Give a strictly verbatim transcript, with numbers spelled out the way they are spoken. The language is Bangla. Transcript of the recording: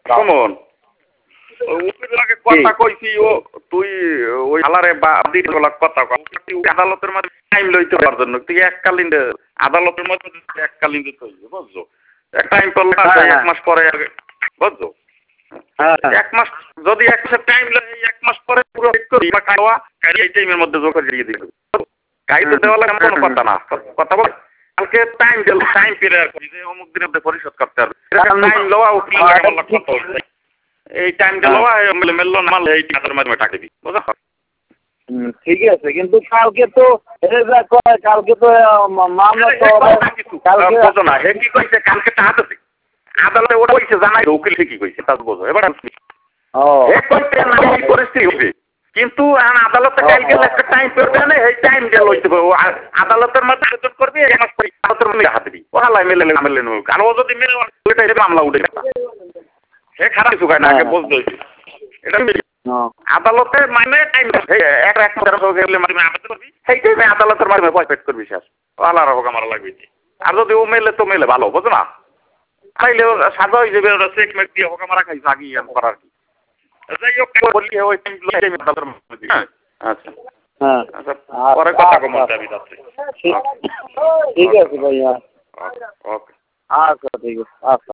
শুনুন উকিলের আগে কথা কইছি ও তুই ওই আলারে বাদী বলা কথা কই আদালতের মধ্যে টাইম লইতে পারার জন্য তুই এককালীন আদালতের মধ্যে এককালীন দিতে হইবে বুঝছো এক টাইম করলে এক মাস পরে বুঝছো এক মাস যদি এক মাস টাইম লাগে এক মাস পরে পুরো চেক করি বা খাওয়া গাড়ি এই টাইমের মধ্যে জোর করে দিয়ে দিবে গাড়ি তো দেওয়া লাগে কোনো কথা না কথা বল কালকে টাইম দিল টাইম পিরিয়ড করি যে অমুক দিনের মধ্যে পরিশোধ করতে হবে টাইম লওয়া উকিল লাগে আমার কথা হচ্ছে এই টাইমটা লওয়া মেলে মেললো না মারলে এই টাকার মাধ্যমে টাকা দিবি বুঝছো ঠিক আছে কিন্তু কালকে তো কালকে তো মামলা তো কালকে বোঝো না হে কি কইছে কালকে টাকা দিতে আদালতে ওটা কইছে জানাই উকিল ঠিকই কইছে তা বোঝো এবার ও হে কইছে না এই পরিস্থিতি হবে কিন্তু আদালতে কালকে একটা টাইম করবে না এই টাইম দিয়ে লইতে হবে আদালতের মধ্যে আবেদন করবি এক মাস পরে আদালতের মধ্যে হাতে দিবি ওহালাই মেলে মেলে নেব আর ও যদি মেলে ওইটা এটা মামলা উঠে গেছে হে খারাপ কিছু কয় না আগে বুঝতে হইছে এটা আদালতে মানে টাইম এক এক মাসের গেলে মানে আবেদন করবি সেই টাইমে আদালতের মাধ্যমে পয়সা পেড করবি শেষ আলার হোক আমার লাগবে আর যদি ও মেলে তো মেলে ভালো বুঝো না তাইলে সাজা হয়ে যাবে ওরা চেক মেক দিয়ে হোক আমার খাইছে আগে ইয়ান করার কি যাই হোক বলি ওই টাইম আদালতের মধ্যে আচ্ছা হ্যাঁ আচ্ছা পরে কথা কম যাবি যাচ্ছে ঠিক আছে ভাইয়া ওকে আচ্ছা ঠিক আছে আচ্ছা